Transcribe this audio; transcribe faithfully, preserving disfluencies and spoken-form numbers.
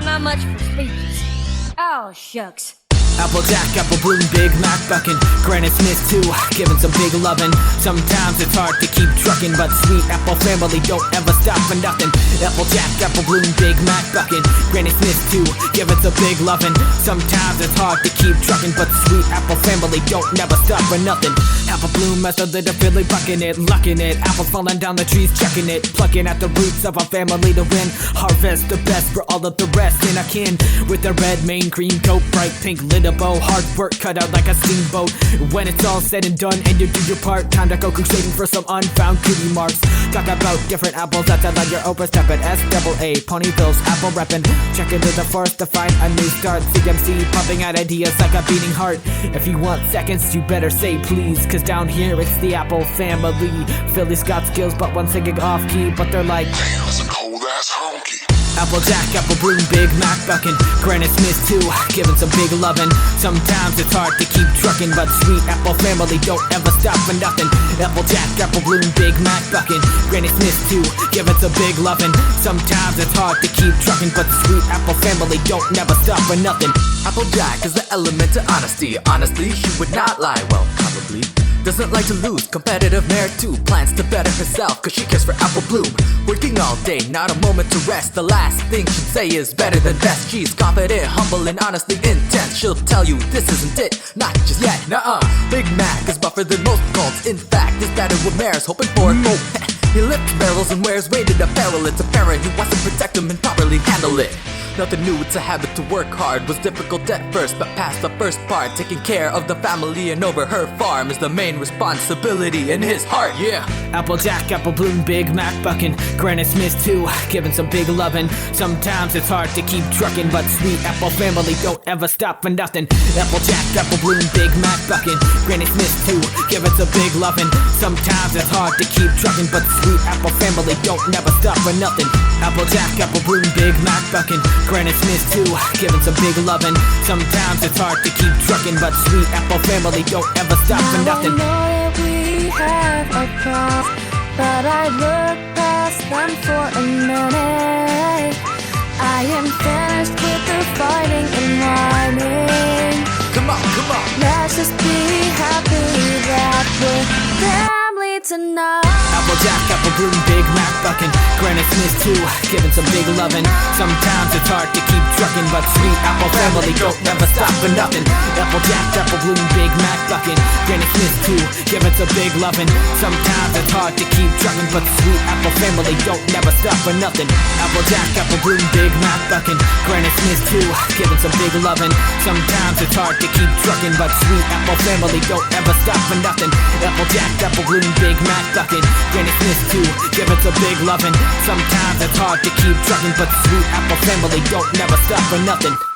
I'm not much for speeches. Oh, shucks. Applejack, Apple Bloom, Big Mac buckin', Granite Smith too, giving some big lovin'. Sometimes it's hard to keep truckin', but Sweet Apple family don't ever stop for nothing. Applejack, Apple Bloom, Big Mac buckin', Granite Smith too, giving some big lovin'. Sometimes it's hard to keep truckin', but Sweet Apple family don't never stop for nothing. Apple Bloom as a little Billy buckin' it, luckin' it. Apples falling down the trees, checking it, plucking at the roots of our family to win. Harvest the best for all of the rest in our kin. With a red mane, green coat, bright pink lid, a bow, hard work cut out like a steamboat. When it's all said and done and you do your part, time to go crusading for some unfound cutie marks. Talk about different apples that like your Oprah, step at S double A, Ponyville's apple reppin'. Check into the forest to find a new start. C M C pumping out ideas like a beating heart. If you want seconds, you better say please, cause down here it's the Apple family. Philly's got skills but one singing off key, but they're like, damn, it's a cold ass honky. Applejack, Apple Bloom, Big Mac buckin', Granite Smith too, giving some big lovin'. Sometimes it's hard to keep truckin', but Sweet Apple family don't ever stop for nothing. Applejack, Apple Bloom, Big Mac buckin', Granite Smith too, giving some big lovin'. Sometimes it's hard to keep truckin', but Sweet Apple family don't never stop for nothing. Applejack is the element of honesty. Honestly, she would not lie, well, probably. Doesn't like to lose, competitive mare too. Plans to better herself, cause she cares for Apple Bloom. Working all day, not a moment to rest. The last thing she'd say is better than best. She's confident, humble, and honestly intense. She'll tell you this isn't it, not just yet, nuh-uh. Big Mac is buffer than most cults. In fact, is better what Mare's hoping for. Oh, he lifts barrels and wears weighted apparel. It's apparent he wants to protect them and properly handle it. Nothing new, it's a habit to work hard. Was difficult at first, but past the first part. Taking care of the family and over her farm is the main responsibility in his heart, yeah. Applejack, Apple Bloom, Big Mac buckin', Granite Smith too, giving some big lovin'. Sometimes it's hard to keep truckin', but Sweet Apple family don't ever stop for nothing. Applejack, Apple Bloom, Big Mac buckin', Granite Smith too, giving some big lovin'. Sometimes it's hard to keep truckin', but Sweet Apple family don't never stop for nothing. Applejack, Apple Bloom, Big Mac buckin', Granite Smith too, giving some big lovin'. Sometimes it's hard to keep truckin', but Sweet Apple family don't ever stop for nothing. I know that we have a cross, but I look past them for a minute. I am finished with the fighting and whining. Come on, come on. Let's just be happy that we're family tonight. Applejack, Apple Bloom, Big Mac buckin', Granite Smith too, giving some big lovin'. Sometimes it's hard to keep truckin', but Sweet Apple family don't never stop for nothing. Applejack, Apple Bloom, Big Mac buckin', Granite Smith too, giving some big lovin'. Sometimes it's hard to keep truckin', but Sweet Apple family don't never stop for nothing. Applejack, Apple Bloom, Big Mac buckin', Granite Smith too, giving some big lovin'. Sometimes it's hard to keep truckin', but Sweet Apple family don't ever stop for nothing. Applejack, Apple Bloom, Big Mac buckin', Granite Smith too, giving some big lovin'. Sometimes it's hard to keep truckin', but Sweet Apple family don't never stop for nothing.